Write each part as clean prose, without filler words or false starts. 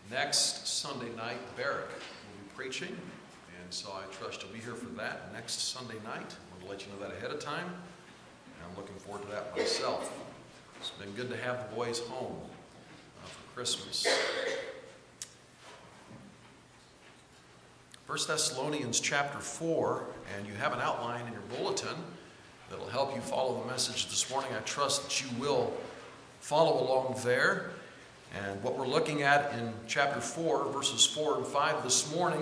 Next Sunday night, Barrick will be preaching, and so I trust you'll be here for that next Sunday night. I want to let you know that ahead of time, and I'm looking forward to that myself. It's been good to have the boys home for Christmas. 1 Thessalonians chapter 4, and you have an outline in your bulletin that'll help you follow the message this morning. I trust that you will follow along there. And what we're looking at in chapter 4, verses 4 and 5 this morning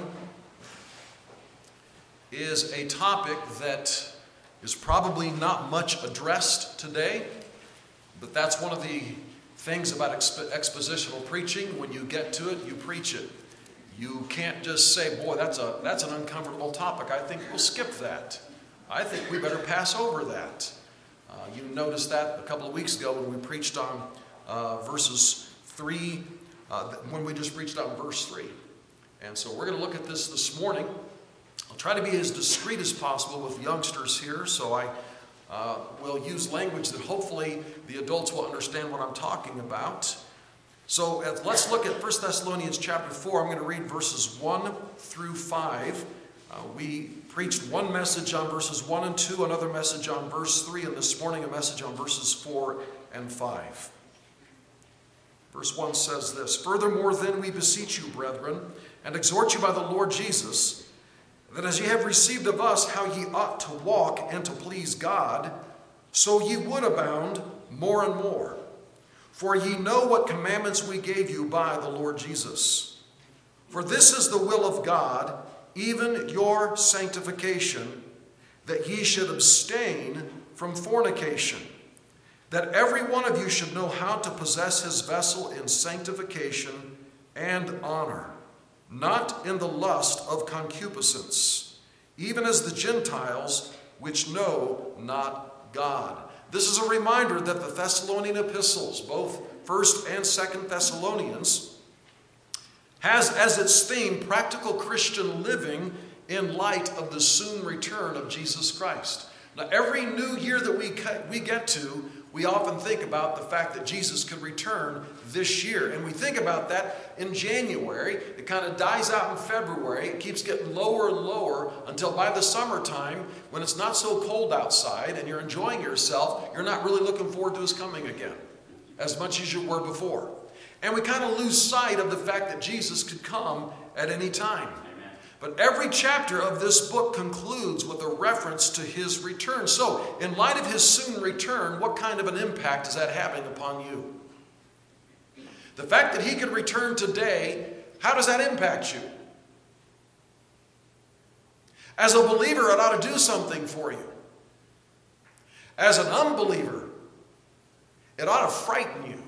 is a topic that is probably not much addressed today, but that's one of the things about expositional preaching. When you get to it, you preach it. You can't just say, boy, that's an uncomfortable topic. I think we'll skip that. I think we better pass over that. You noticed that a couple of weeks ago when we preached on verses 3, when we just preached on verse 3. And so we're going to look at this morning. I'll try to be as discreet as possible with youngsters here, so I will use language that hopefully the adults will understand what I'm talking about. So let's look at 1 Thessalonians chapter 4. I'm going to read verses 1 through 5. We preached one message on verses 1 and 2, another message on verse 3, and this morning a message on verses 4 and 5. Verse 1 says this, "Furthermore then we beseech you, brethren, and exhort you by the Lord Jesus, that as ye have received of us how ye ought to walk and to please God, so ye would abound more and more. For ye know what commandments we gave you by the Lord Jesus. For this is the will of God, even your sanctification, that ye should abstain from fornication, that every one of you should know how to possess his vessel in sanctification and honor, not in the lust of concupiscence, even as the Gentiles which know not God." This is a reminder that the Thessalonian epistles, both 1st and 2nd Thessalonians, has as its theme practical Christian living in light of the soon return of Jesus Christ. Now, every new year that we get to, we often think about the fact that Jesus could return this year. And we think about that in January. It kind of dies out in February. It keeps getting lower and lower until by the summertime, when it's not so cold outside and you're enjoying yourself, you're not really looking forward to his coming again as much as you were before. And we kind of lose sight of the fact that Jesus could come at any time. But every chapter of this book concludes with a reference to his return. So, in light of his soon return, what kind of an impact is that having upon you? The fact that he could return today, how does that impact you? As a believer, it ought to do something for you. As an unbeliever, it ought to frighten you.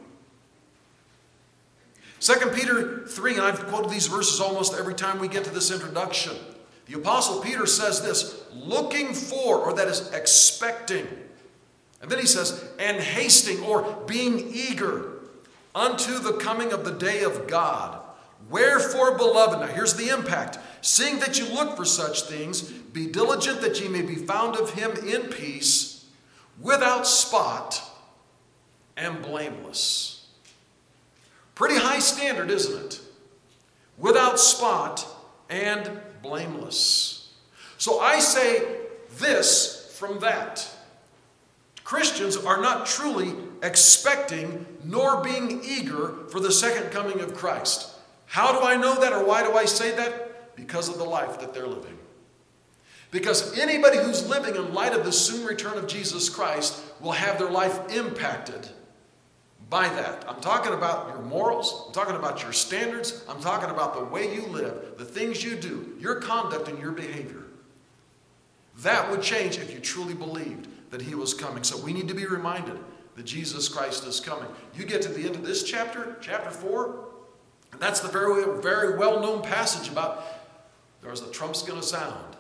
2 Peter 3, and I've quoted these verses almost every time we get to this introduction. The Apostle Peter says this, looking for, or that is expecting. And then he says, and hasting, or being eager, unto the coming of the day of God. Wherefore, beloved, now here's the impact. Seeing that you look for such things, be diligent that ye may be found of him in peace, without spot, and blameless. Pretty high standard, isn't it? Without spot and blameless. So I say this from that. Christians are not truly expecting nor being eager for the second coming of Christ. How do I know that, or why do I say that? Because of the life that they're living. Because anybody who's living in light of the soon return of Jesus Christ will have their life impacted by that. I'm talking about your morals. I'm talking about your standards. I'm talking about the way you live, the things you do, your conduct and your behavior. That would change if you truly believed that he was coming. So we need to be reminded that Jesus Christ is coming. You get to the end of this chapter, chapter 4, and that's the very, very well-known passage about there's the trump's going to sound.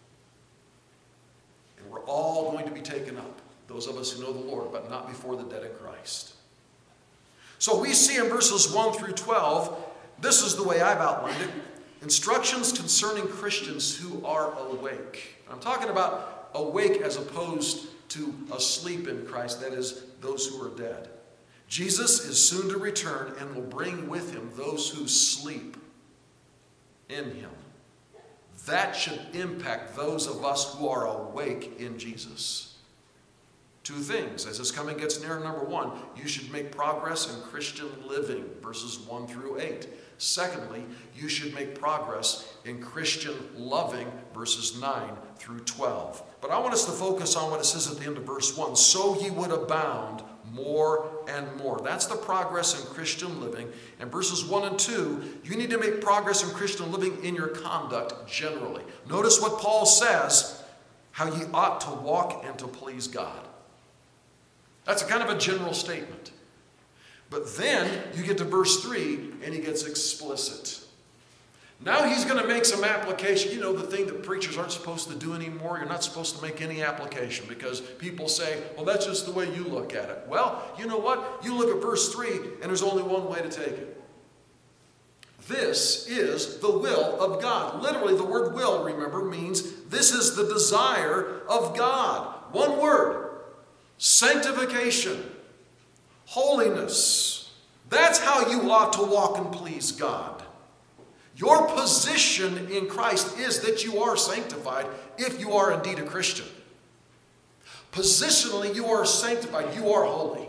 And we're all going to be taken up, those of us who know the Lord, but not before the dead in Christ. So we see in verses 1 through 12, this is the way I've outlined it, instructions concerning Christians who are awake. I'm talking about awake as opposed to asleep in Christ, that is, those who are dead. Jesus is soon to return and will bring with him those who sleep in him. That should impact those of us who are awake in Jesus. Two things as this coming gets nearer. Number one, you should make progress in Christian living, verses 1 through 8. Secondly, you should make progress in Christian loving, verses 9 through 12. But I want us to focus on what it says at the end of verse 1. So ye would abound more and more. That's the progress in Christian living. And verses 1 and 2, you need to make progress in Christian living in your conduct generally. Notice what Paul says, how ye ought to walk and to please God. That's a kind of a general statement. But then you get to verse 3 and he gets explicit. Now he's going to make some application. You know, the thing that preachers aren't supposed to do anymore? You're not supposed to make any application because people say, well, that's just the way you look at it. Well, you know what? You look at verse 3 and there's only one way to take it. This is the will of God. Literally, the word will, remember, means this is the desire of God. One word: sanctification, holiness. That's how you ought to walk and please God. Your position in Christ is that you are sanctified if you are indeed a Christian. Positionally, you are sanctified. You are holy.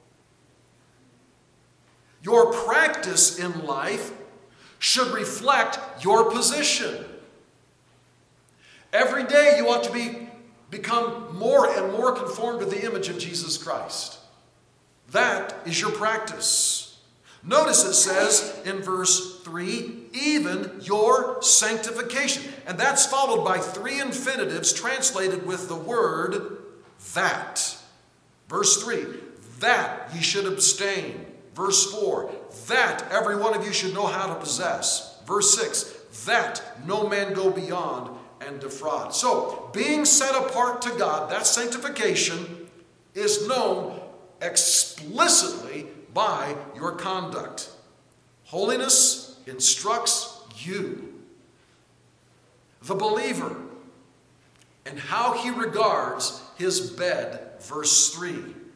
Your practice in life should reflect your position. Every day you ought to become more and more conformed to the image of Jesus Christ. That is your practice. Notice it says in verse 3, even your sanctification. And that's followed by three infinitives translated with the word that. Verse 3, that ye should abstain. Verse 4, that every one of you should know how to possess. Verse 6, that no man go beyond and defraud. So, being set apart to God, that sanctification, is known explicitly by your conduct. Holiness instructs you, the believer, and how he regards his bed. Verse 3.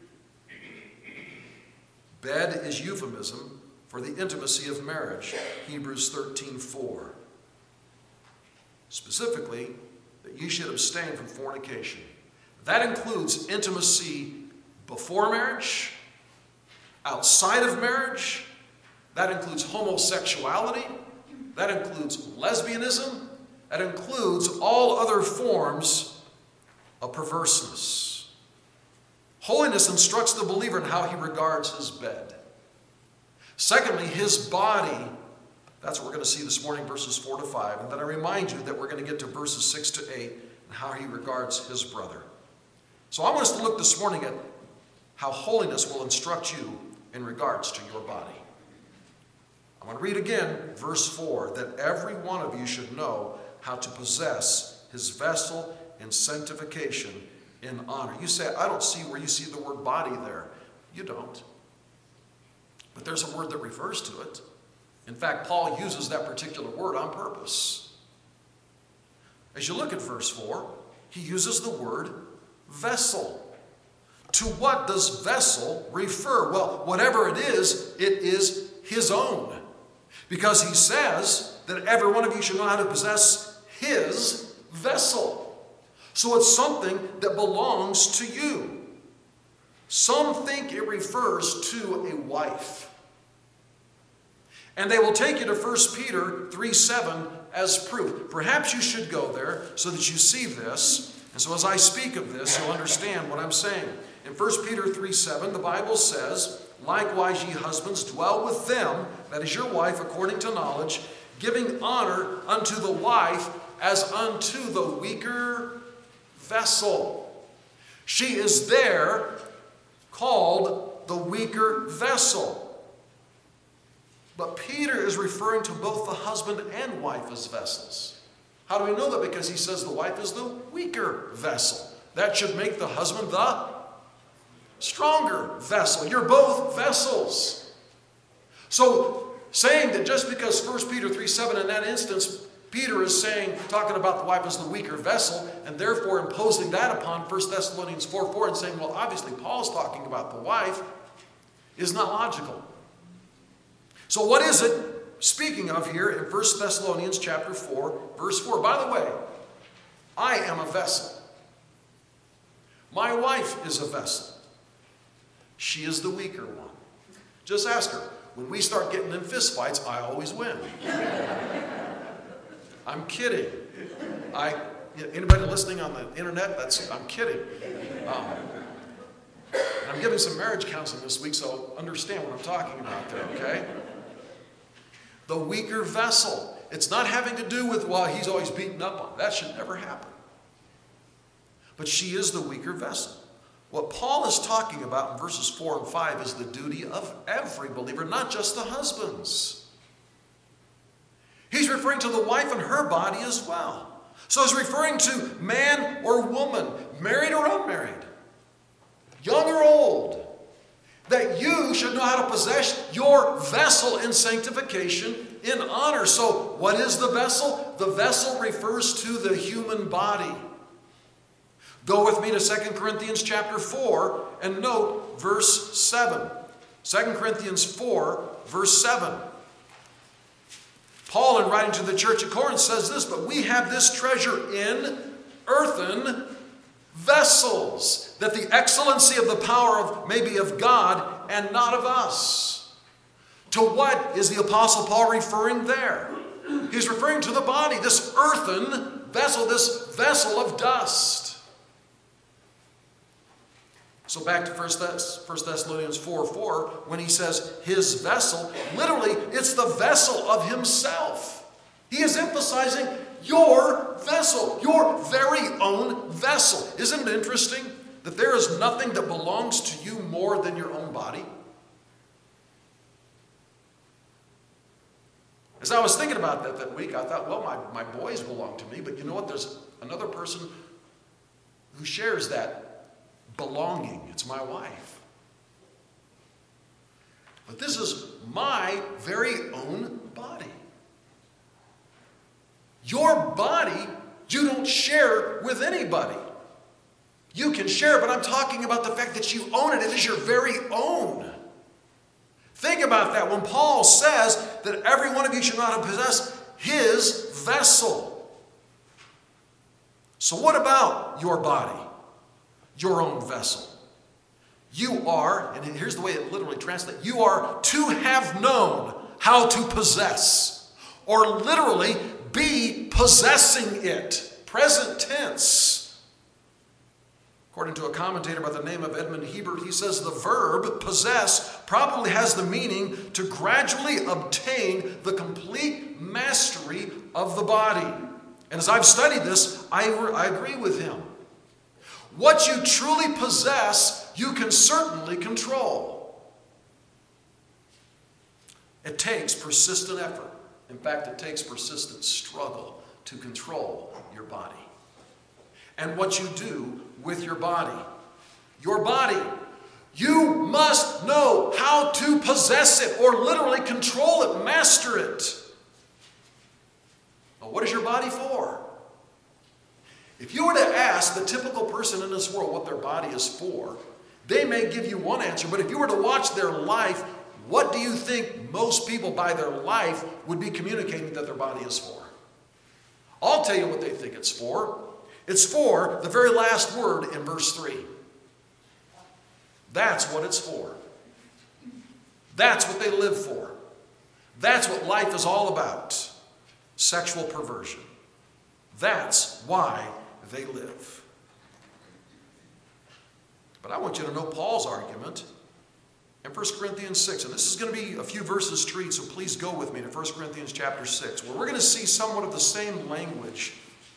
Bed is euphemism for the intimacy of marriage. Hebrews 13:4. Specifically, that you should abstain from fornication. That includes intimacy before marriage, outside of marriage. That includes homosexuality. That includes lesbianism. That includes all other forms of perverseness. Holiness instructs the believer in how he regards his bed. Secondly, his body. That's what we're going to see this morning, verses 4 to 5. And then I remind you that we're going to get to verses 6 to 8 and how he regards his brother. So I want us to look this morning at how holiness will instruct you in regards to your body. I want to read again verse 4, that every one of you should know how to possess his vessel in sanctification in honor. You say, I don't see where you see the word body there. You don't. But there's a word that refers to it. In fact, Paul uses that particular word on purpose. As you look at verse 4, he uses the word vessel. To what does vessel refer? Well, whatever it is his own. Because he says that every one of you should know how to possess his vessel. So it's something that belongs to you. Some think it refers to a wife. And they will take you to 1 Peter 3:7 as proof. Perhaps you should go there so that you see this. And so as I speak of this, you'll understand what I'm saying. In 1 Peter 3:7, the Bible says, likewise ye husbands, dwell with them, that is your wife, according to knowledge, giving honor unto the wife as unto the weaker vessel. She is there called the weaker vessel. But Peter is referring to both the husband and wife as vessels. How do we know that? Because he says the wife is the weaker vessel. That should make the husband the stronger vessel. You're both vessels. So saying that just because 1 Peter 3:7 in that instance, Peter is talking about the wife as the weaker vessel, and therefore imposing that upon 1 Thessalonians 4:4 and saying, well, obviously Paul's talking about the wife. is not logical. So what is it speaking of here in 1 Thessalonians chapter 4, verse 4? By the way, I am a vessel. My wife is a vessel. She is the weaker one. Just ask her. When we start getting in fist fights, I always win. I'm kidding. Anybody listening on the internet, I'm kidding. And I'm giving some marriage counseling this week, so understand what I'm talking about there, okay? The weaker vessel. It's not having to do with, well, he's always beaten up on. That should never happen. But she is the weaker vessel. What Paul is talking about in verses 4 and 5 is the duty of every believer, not just the husbands. He's referring to the wife and her body as well. So he's referring to man or woman, married or unmarried, young or old, that you should know how to possess your vessel in sanctification, in honor. So what is the vessel? The vessel refers to the human body. Go with me to 2 Corinthians chapter 4 and note verse 7. 2 Corinthians 4, verse 7. Paul, in writing to the church at Corinth, says this, but we have this treasure in earthen vessels, that the excellency of the power may be of God and not of us. To what is the Apostle Paul referring there? He's referring to the body, this earthen vessel, this vessel of dust. So back to 1 Thessalonians 4:4, when he says his vessel, literally it's the vessel of himself. He is emphasizing your vessel, your very own vessel. Isn't it interesting that there is nothing that belongs to you more than your own body? As I was thinking about that week, I thought, well, my boys belong to me, but you know what? There's another person who shares that belonging. It's my wife. But this is my very own body. Your body, you don't share with anybody. You can share, but I'm talking about the fact that you own it. It is your very own. Think about that. When Paul says that every one of you should know how to possess his vessel. So what about your body? Your own vessel. You are, and here's the way it literally translates, you are to have known how to possess, or literally be possessing it. Present tense. According to a commentator by the name of Edmund Hebert, he says the verb possess probably has the meaning to gradually obtain the complete mastery of the body. And as I've studied this, I agree with him. What you truly possess, you can certainly control. It takes persistent effort. In fact, it takes persistent struggle to control your body. And what you do with your body. Your body, you must know how to possess it, or literally control it, master it. Well, what is your body for? If you were to ask the typical person in this world what their body is for, they may give you one answer, but if you were to watch their life, what do you think most people by their life would be communicating that their body is for? I'll tell you what they think it's for. It's for the very last word in verse 3. That's what it's for. That's what they live for. That's what life is all about. Sexual perversion. That's why they live. But I want you to know Paul's argument in 1 Corinthians 6. And this is going to be a few verses straight, so please go with me to 1 Corinthians chapter 6, where we're going to see somewhat of the same language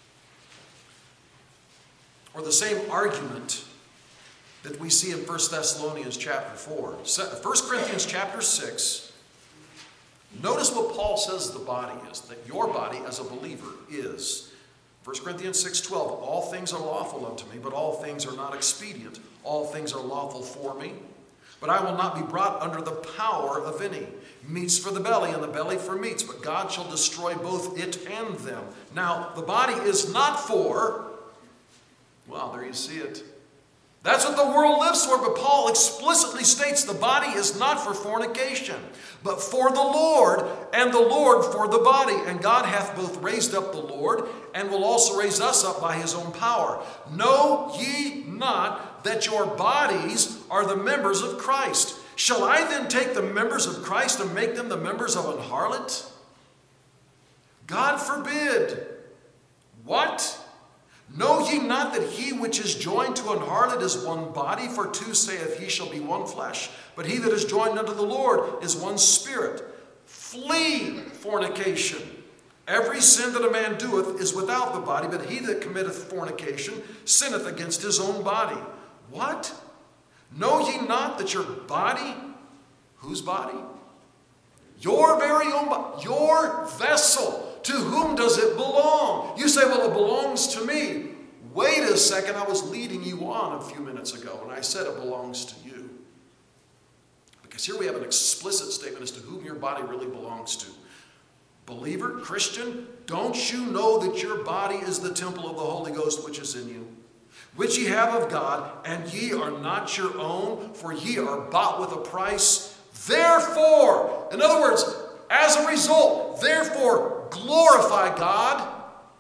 or the same argument that we see in 1 Thessalonians chapter 4. 1 Corinthians chapter 6, notice what Paul says the body is, that your body as a believer is. 1 Corinthians 6:12, all things are lawful unto me, but all things are not expedient. All things are lawful for me, but I will not be brought under the power of any. Meats for the belly, and the belly for meats, but God shall destroy both it and them. Now, the body is not for, well, there you see it. That's what the world lives for, but Paul explicitly states the body is not for fornication, but for the Lord, and the Lord for the body. And God hath both raised up the Lord, and will also raise us up by his own power. Know ye not that your bodies are the members of Christ? Shall I then take the members of Christ and make them the members of an harlot? God forbid. What? Know ye not that he which is joined to an harlot is one body? For two saith, he shall be one flesh. But he that is joined unto the Lord is one spirit. Flee fornication. Every sin that a man doeth is without the body, but he that committeth fornication sinneth against his own body. What? Know ye not that your body, whose body? Your very own body, your vessel. To whom does it belong? You say, well, it belongs to me. Wait a second, I was leading you on a few minutes ago, and I said it belongs to you. Because here we have an explicit statement as to whom your body really belongs to. Believer, Christian, don't you know that your body is the temple of the Holy Ghost which is in you, which ye have of God, and ye are not your own, for ye are bought with a price. Therefore, in other words, as a result, therefore, glorify God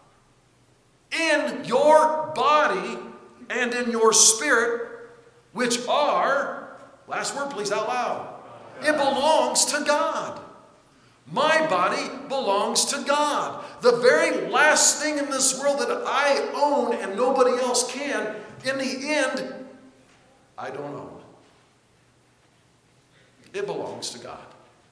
in your body and in your spirit, which are, last word please out loud, it belongs to God. My body belongs to God. The very last thing in this world that I own and nobody else can, in the end, I don't own. It belongs to God.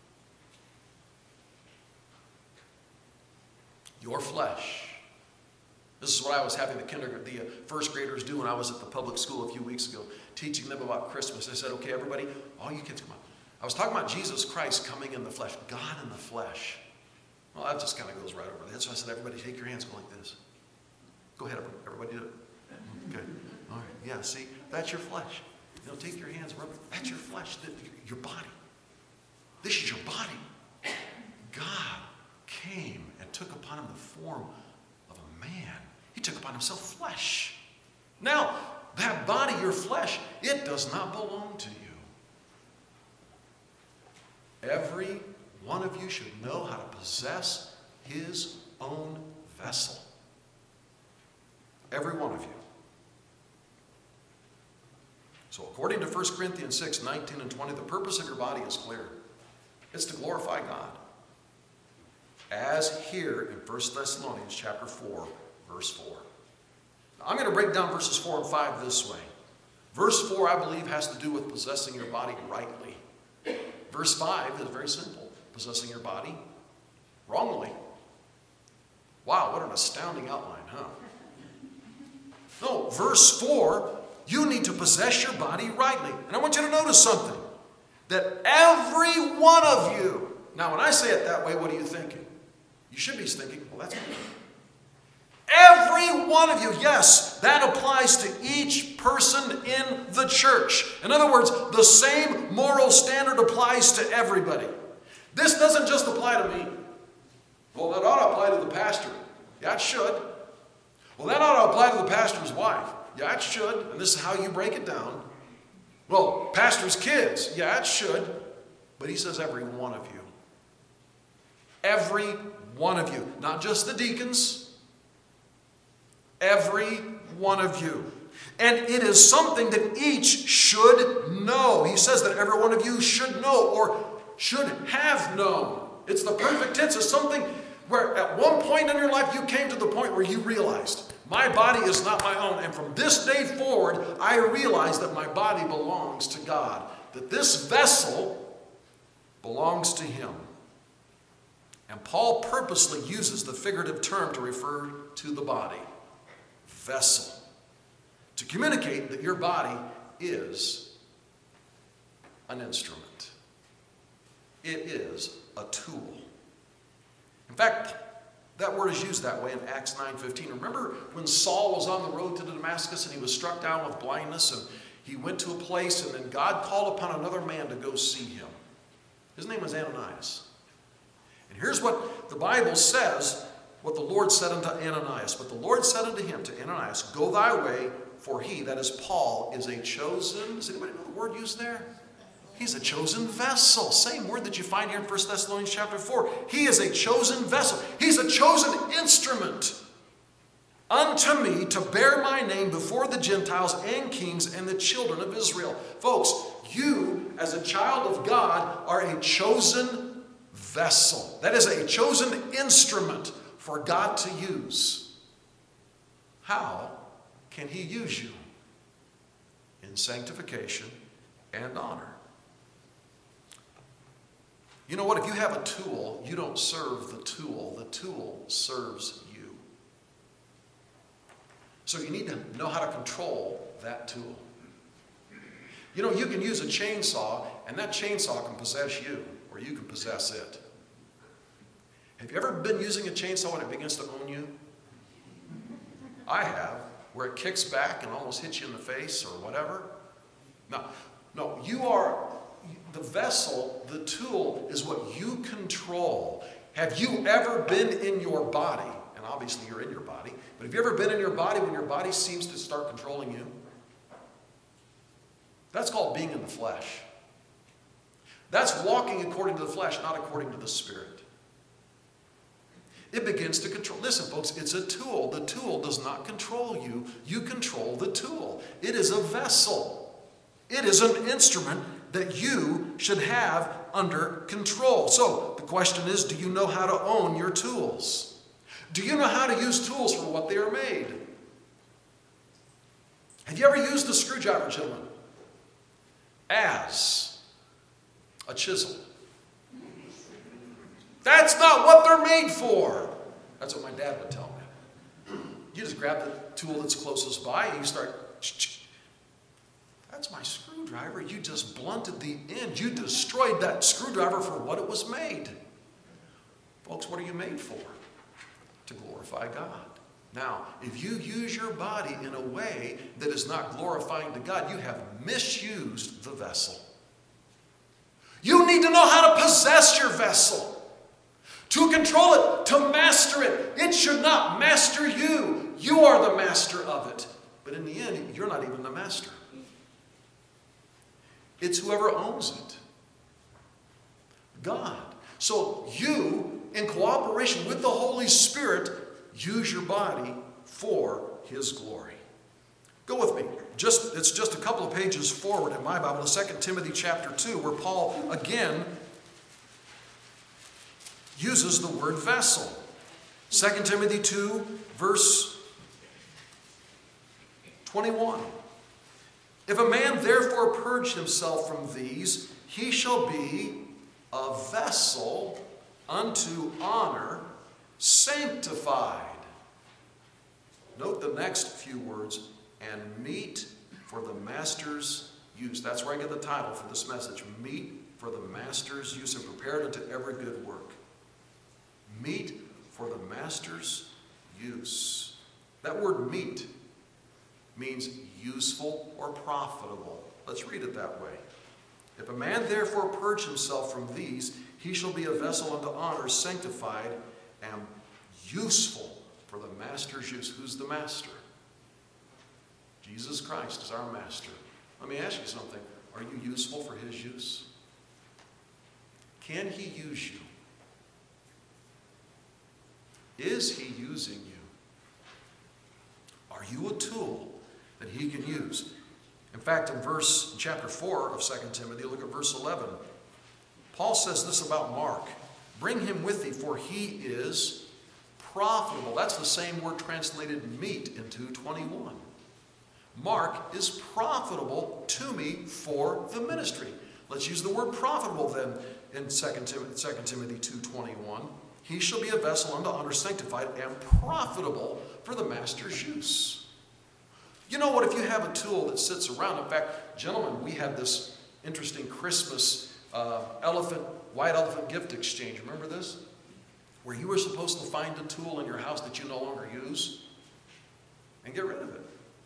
Your flesh. This is what I was having the first graders do when I was at the public school a few weeks ago, teaching them about Christmas. I said, okay, everybody, all you kids come on. I was talking about Jesus Christ coming in the flesh, God in the flesh. Well, that just kind of goes right over there. So I said, everybody take your hands, go like this. Go ahead, everybody do it. Okay. All right. Yeah, see, that's your flesh. You know, take your hands, rub it. That's your flesh, your body. This is your body. God came and took upon him the form of a man. He took upon himself flesh. Now, that body, your flesh, it does not belong to you. Every one of you should know how to possess his own vessel. Every one of you. So according to 1 Corinthians 6, 19 and 20, the purpose of your body is clear. It's to glorify God. As here in 1 Thessalonians chapter 4, verse 4. Now, I'm going to break down verses 4 and 5 this way. Verse 4, I believe, has to do with possessing your body rightly. Verse 5 is very simple. Possessing your body wrongly. Wow, what an astounding outline, huh? No, verse 4, you need to possess your body rightly. And I want you to notice something. That every one of you, now when I say it that way, what are you thinking? You should be thinking, well, that's me. Every one of you, yes, that applies to each person in the church. In other words, the same moral standard applies to everybody. This doesn't just apply to me. Well, that ought to apply to the pastor. Yeah, it should. Well, that ought to apply to the pastor's wife. Yeah, it should. And this is how you break it down. Well, pastor's kids. Yeah, it should. But he says every one of you. Every one of you. Not just the deacons. Every one of you. And it is something that each should know. He says that every one of you should know or should have known. It's the perfect tense. It's something where at one point in your life you came to the point where you realized, my body is not my own. And from this day forward, I realize that my body belongs to God. That this vessel belongs to him. And Paul purposely uses the figurative term to refer to the body. Vessel. To communicate that your body is an instrument. It is a tool. In fact, that word is used that way in Acts 9:15. Remember when Saul was on the road to Damascus and he was struck down with blindness and he went to a place and then God called upon another man to go see him. His name was Ananias. And here's what the Bible says, what the Lord said unto Ananias. But the Lord said unto him, to Ananias, go thy way, for he, that is Paul, is a chosen, does anybody know the word used there? He's a chosen vessel. Same word that you find here in 1 Thessalonians chapter 4. He is a chosen vessel. He's a chosen instrument unto me to bear my name before the Gentiles and kings and the children of Israel. Folks, you as a child of God are a chosen vessel. That is a chosen instrument for God to use. How can he use you? In sanctification and honor. You know what? If you have a tool, you don't serve the tool. The tool serves you. So you need to know how to control that tool. You know, you can use a chainsaw, and that chainsaw can possess you, or you can possess it. Have you ever been using a chainsaw and it begins to own you? I have, where it kicks back and almost hits you in the face or whatever. No, you are the vessel, the tool is what you control. Have you ever been in your body? And obviously you're in your body. But have you ever been in your body when your body seems to start controlling you? That's called being in the flesh. That's walking according to the flesh, not according to the Spirit. It begins to control. Listen, folks, it's a tool. The tool does not control you. You control the tool. It is a vessel. It is an instrument that you should have under control. So the question is, do you know how to own your tools? Do you know how to use tools for what they are made? Have you ever used a screwdriver, gentlemen, as a chisel? That's not what they're made for. That's what my dad would tell me. You just grab the tool that's closest by and you start. That's my screwdriver. You just blunted the end. You destroyed that screwdriver for what it was made. Folks, what are you made for? To glorify God. Now, if you use your body in a way that is not glorifying to God, you have misused the vessel. You need to know how to possess your vessel, to control it, to master it. It should not master you. You are the master of it. But in the end, you're not even the master. It's whoever owns it. God. So you, in cooperation with the Holy Spirit, use your body for His glory. Go with me. It's just a couple of pages forward in my Bible to 2 Timothy chapter 2, where Paul again uses the word vessel. 2 Timothy 2, verse 21. If a man therefore purge himself from these, he shall be a vessel unto honor, sanctified. Note the next few words, and meet for the master's use. That's where I get the title for this message. Meet for the master's use and prepared unto every good work. Meet for the master's use. That word meet means useful or profitable. Let's read it that way. If a man therefore purge himself from these, he shall be a vessel unto honor, sanctified, and useful for the master's use. Who's the master? Jesus Christ is our master. Let me ask you something. Are you useful for His use? Can He use you? Is He using you? Are you a tool that He can use? In fact, in chapter 4 of 2 Timothy, look at verse 11. Paul says this about Mark. Bring him with thee, for he is profitable. That's the same word translated meet in 2:21. Mark is profitable to me for the ministry. Let's use the word profitable then in 2 Timothy 2:21. He shall be a vessel unto honor, sanctified, and profitable for the master's use. You know what, if you have a tool that sits around, in fact, gentlemen, we had this interesting Christmas white elephant gift exchange. Remember this? Where you were supposed to find a tool in your house that you no longer use and get rid of it.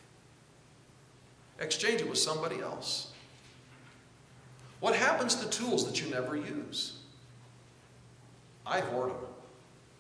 Exchange it with somebody else. What happens to tools that you never use? I hoard them.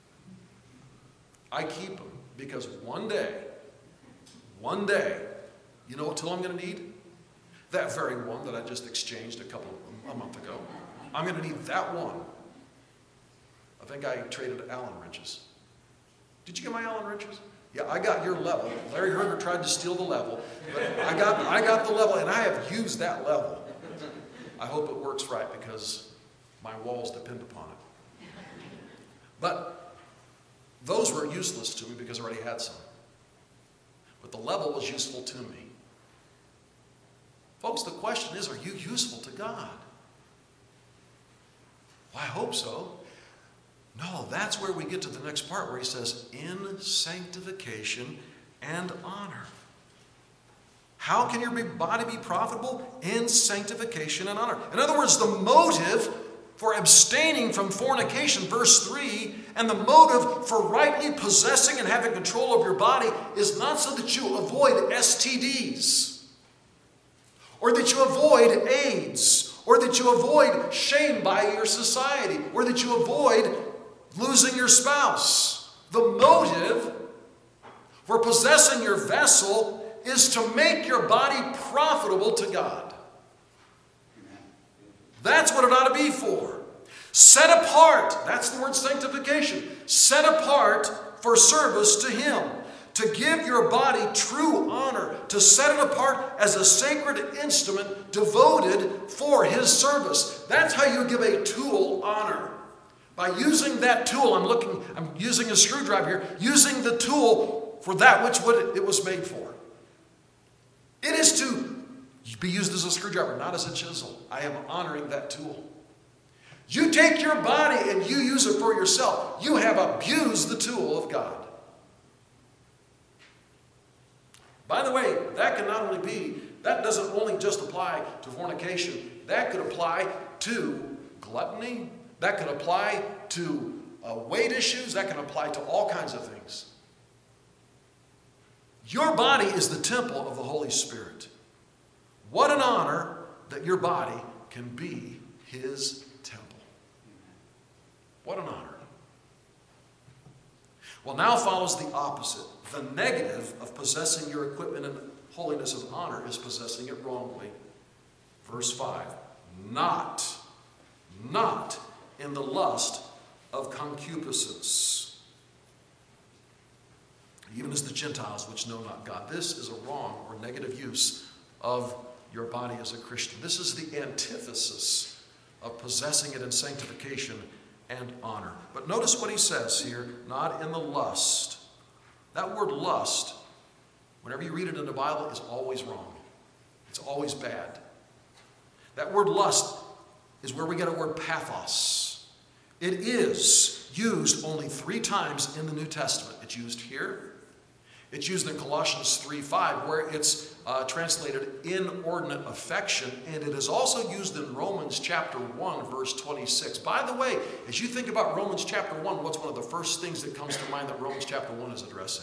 I keep them because one day, You know what tool I'm going to need? That very one that I just exchanged a month ago. I'm going to need that one. I think I traded Allen wrenches. Did you get my Allen wrenches? Yeah, I got your level. Larry Herger tried to steal the level, but I got the level, and I have used that level. I hope it works right because my walls depend upon it. But those were useless to me because I already had some. But the level was useful to me. Folks, the question is, are you useful to God? Well, I hope so. No, that's where we get to the next part where he says, in sanctification and honor. How can your body be profitable? In sanctification and honor. In other words, the motive for abstaining from fornication, verse 3, and the motive for rightly possessing and having control of your body is not so that you avoid STDs, or that you avoid AIDS, or that you avoid shame by your society, or that you avoid losing your spouse. The motive for possessing your vessel is to make your body profitable to God. That's what it ought to be for. Set apart, that's the word sanctification. Set apart for service to Him. To give your body true honor. To set it apart as a sacred instrument devoted for His service. That's how you give a tool honor. By using that tool, I'm using a screwdriver here, using the tool for that which it was made for. It is to be used as a screwdriver, not as a chisel. I am honoring that tool. You take your body and you use it for yourself. You have abused the tool of God. By the way, that doesn't only just apply to fornication. That could apply to gluttony. That could apply to weight issues. That can apply to all kinds of things. Your body is the temple of the Holy Spirit. What an honor that your body can be His temple. What an honor. Well, now follows the opposite. The negative of possessing your equipment in holiness and honor is possessing it wrongly. Verse 5. Not in the lust of concupiscence, even as the Gentiles which know not God. This is a wrong or negative use of your body as a Christian. This is the antithesis of possessing it in sanctification and honor. But notice what he says here, not in the lust. That word lust, whenever you read it in the Bible, is always wrong. It's always bad. That word lust is where we get our word pathos. It is used only 3 times in the New Testament. It's used here. It's used in Colossians 3:5, where it's translated inordinate affection, and it is also used in Romans chapter 1, verse 26. By the way, as you think about Romans chapter 1, what's one of the first things that comes to mind that Romans chapter 1 is addressing?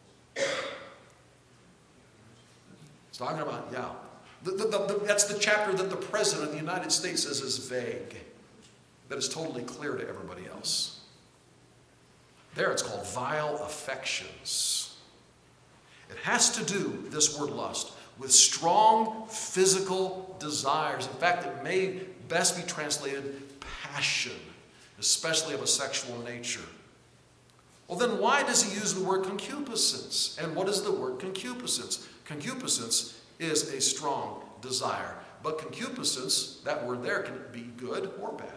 It's talking about, that's the chapter that the President of the United States says is vague, that is totally clear to everybody else. There it's called vile affections. It has to do, this word lust, with strong physical desires. In fact, it may best be translated passion, especially of a sexual nature. Well, then why does he use the word concupiscence? And what is the word concupiscence? Concupiscence is a strong desire. But concupiscence, that word there, can be good or bad.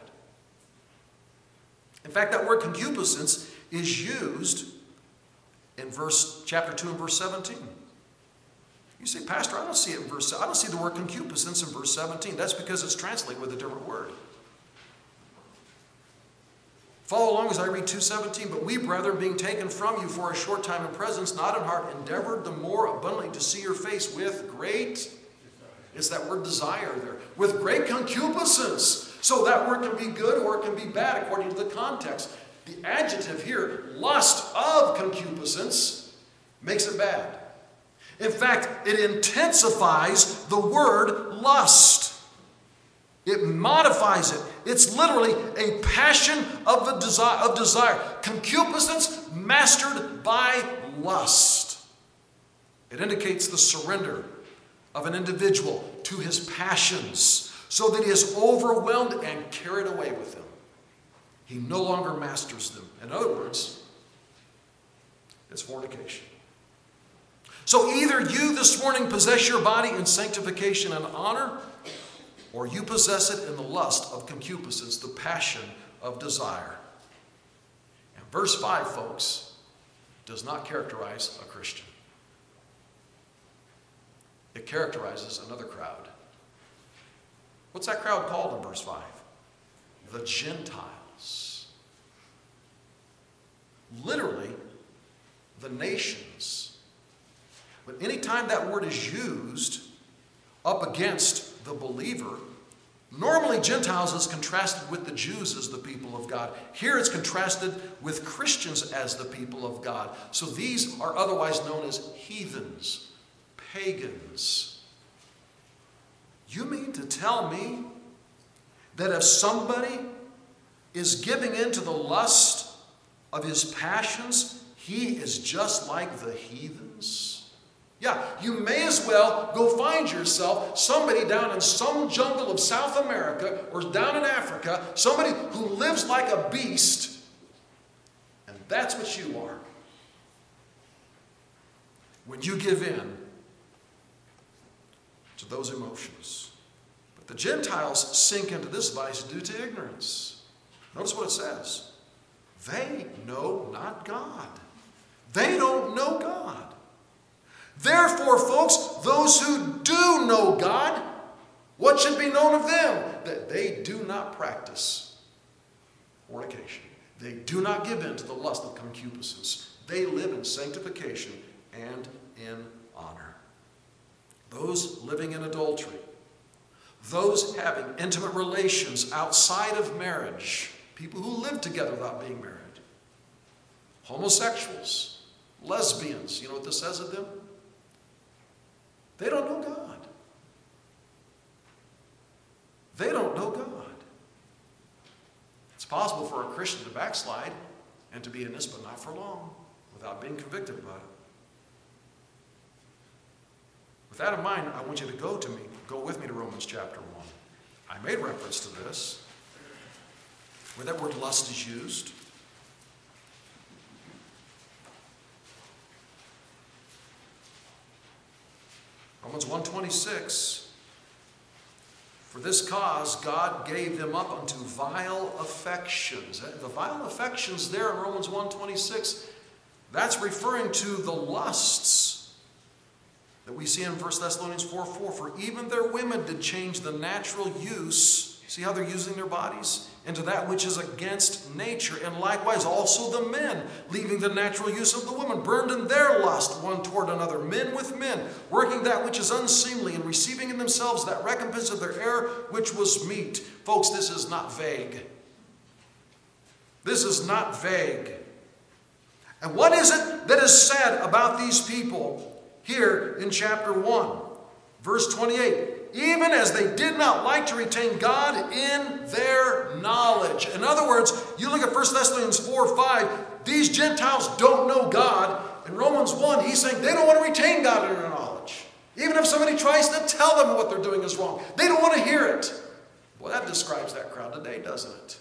In fact, that word concupiscence is used in chapter 2 and verse 17. You say, Pastor, I don't see it in verse 7. I don't see the word concupiscence in verse 17. That's because it's translated with a different word. Follow along as I read 2:17. But we, brethren, being taken from you for a short time in presence, not in heart, endeavored the more abundantly to see your face with great, it's that word desire there, with great concupiscence. So that word can be good or it can be bad according to the context. The adjective here, lust of concupiscence, makes it bad. In fact, it intensifies the word lust. It modifies it. It's literally a passion of desire. Concupiscence mastered by lust. It indicates the surrender of an individual to his passions, so that he is overwhelmed and carried away with them. He no longer masters them. In other words, it's fornication. So either you this morning possess your body in sanctification and honor, or you possess it in the lust of concupiscence, the passion of desire. And verse 5, folks, does not characterize a Christian. It characterizes another crowd. What's that crowd called in verse 5? The Gentiles. Literally, the nations. But anytime that word is used up against the believer, normally Gentiles is contrasted with the Jews as the people of God. Here it's contrasted with Christians as the people of God. So these are otherwise known as heathens, pagans. You mean to tell me that if somebody is giving in to the lust of his passions, he is just like the heathens? Yeah, you may as well go find yourself somebody down in some jungle of South America or down in Africa, somebody who lives like a beast, and that's what you are. When you give in to those emotions. But the Gentiles sink into this vice due to ignorance. Notice what it says. They know not God. They don't know God. Therefore, folks, those who do know God, what should be known of them? That they do not practice fornication. They do not give in to the lust of concupiscence. They live in sanctification and in honor. Those living in adultery, those having intimate relations outside of marriage, people who live together without being married, homosexuals, lesbians, you know what this says of them? They don't know God. They don't know God. It's possible for a Christian to backslide and to be in this, but not for long, without being convicted about it. With that in mind, I want you to go with me to Romans chapter 1. I made reference to this, where that word lust is used. Romans 1:26. For this cause God gave them up unto vile affections. The vile affections there in Romans 1:26, that's referring to the lusts that we see in 1 Thessalonians 4:4. For even their women did change the natural use, see how they're using their bodies, into that which is against nature. And likewise also the men, leaving the natural use of the woman, burned in their lust one toward another, men with men, working that which is unseemly, and receiving in themselves that recompense of their error which was meet. Folks, this is not vague. This is not vague. And what is it that is said about these people here in chapter 1, verse 28? Even as they did not like to retain God in their knowledge. In other words, you look at 1 Thessalonians 4:5, these Gentiles don't know God. In Romans 1, he's saying they don't want to retain God in their knowledge. Even if somebody tries to tell them what they're doing is wrong, they don't want to hear it. Well, that describes that crowd today, doesn't it?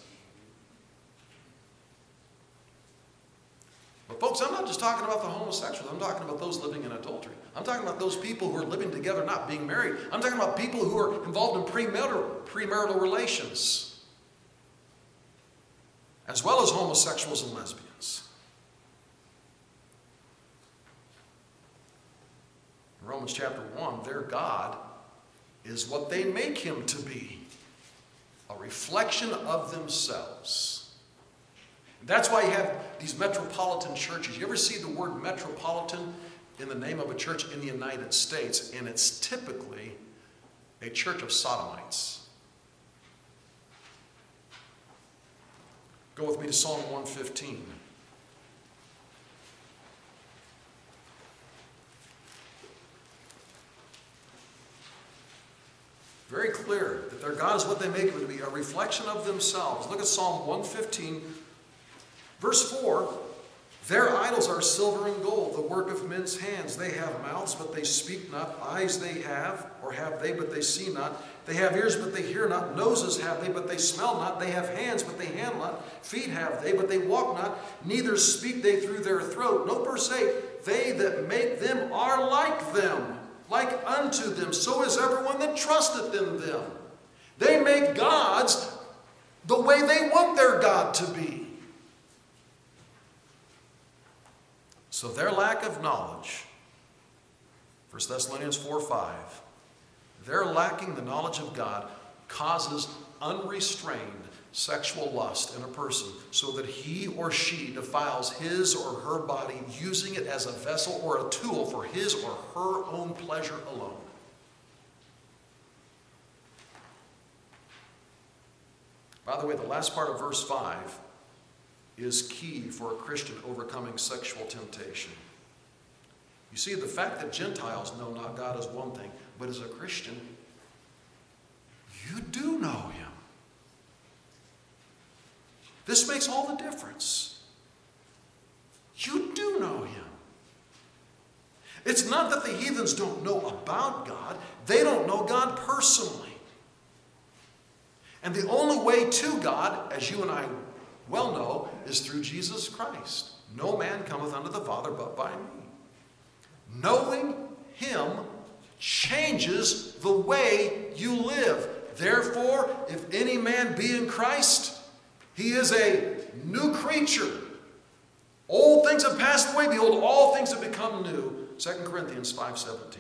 But folks, I'm not just talking about the homosexuals. I'm talking about those living in adultery. I'm talking about those people who are living together not being married. I'm talking about people who are involved in premarital relations, as well as homosexuals and lesbians. In Romans chapter 1, their God is what they make him to be, a reflection of themselves. That's why you have these metropolitan churches. You ever see the word metropolitan in the name of a church in the United States? And it's typically a church of sodomites. Go with me to Psalm 115. Very clear that their God is what they make it to be, a reflection of themselves. Look at Psalm 115. Verse 4, Their idols are silver and gold, the work of men's hands. They have mouths, but they speak not. Eyes they have, or have they, but they see not. They have ears, but they hear not. Noses have they, but they smell not. They have hands, but they handle not. Feet have they, but they walk not. Neither speak they through their throat. No, per se, they that make them are like them, like unto them. So is everyone that trusteth in them. They make gods the way they want their God to be. So their lack of knowledge, 1 Thessalonians 4:5, their lacking the knowledge of God causes unrestrained sexual lust in a person so that he or she defiles his or her body, using it as a vessel or a tool for his or her own pleasure alone. By the way, the last part of verse 5 is key for a Christian overcoming sexual temptation. You see, the fact that Gentiles know not God is one thing, but as a Christian, you do know Him. This makes all the difference. You do know Him. It's not that the heathens don't know about God, they don't know God personally. And the only way to God, as you and I well know, is through Jesus Christ. No man cometh unto the Father but by me. Knowing Him changes the way you live. Therefore, if any man be in Christ, he is a new creature. Old things have passed away. Behold, all things have become new. 2 Corinthians 5:17.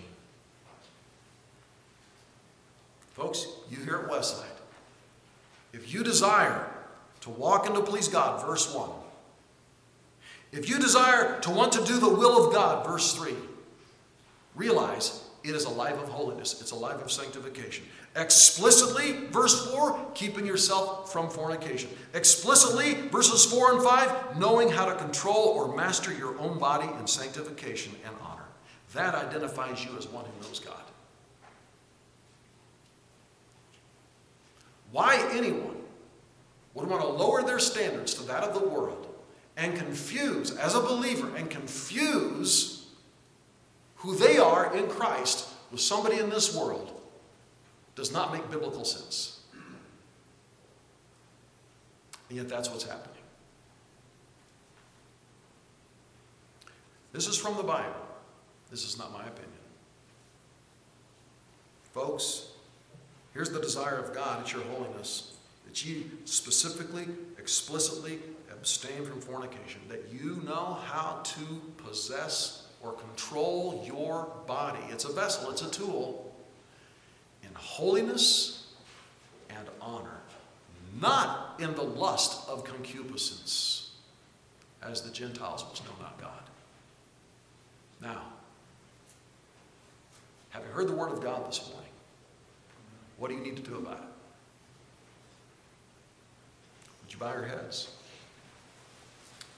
Folks, you here at Westside, if you desire to walk and to please God, verse 1. If you desire to want to do the will of God, verse 3, realize it is a life of holiness. It's a life of sanctification. Explicitly, verse 4, keeping yourself from fornication. Explicitly, verses 4 and 5, knowing how to control or master your own body in sanctification and honor. That identifies you as one who knows God. Why anyone would want to lower their standards to that of the world and confuse, as a believer, and confuse who they are in Christ with somebody in this world does not make biblical sense. And yet that's what's happening. This is from the Bible. This is not my opinion. Folks, here's the desire of God, it's your holiness, that ye specifically, explicitly abstain from fornication, that you know how to possess or control your body. It's a vessel, it's a tool, in holiness and honor, not in the lust of concupiscence, as the Gentiles which know not God. Now, have you heard the word of God this morning? What do you need to do about it? Would you bow your heads?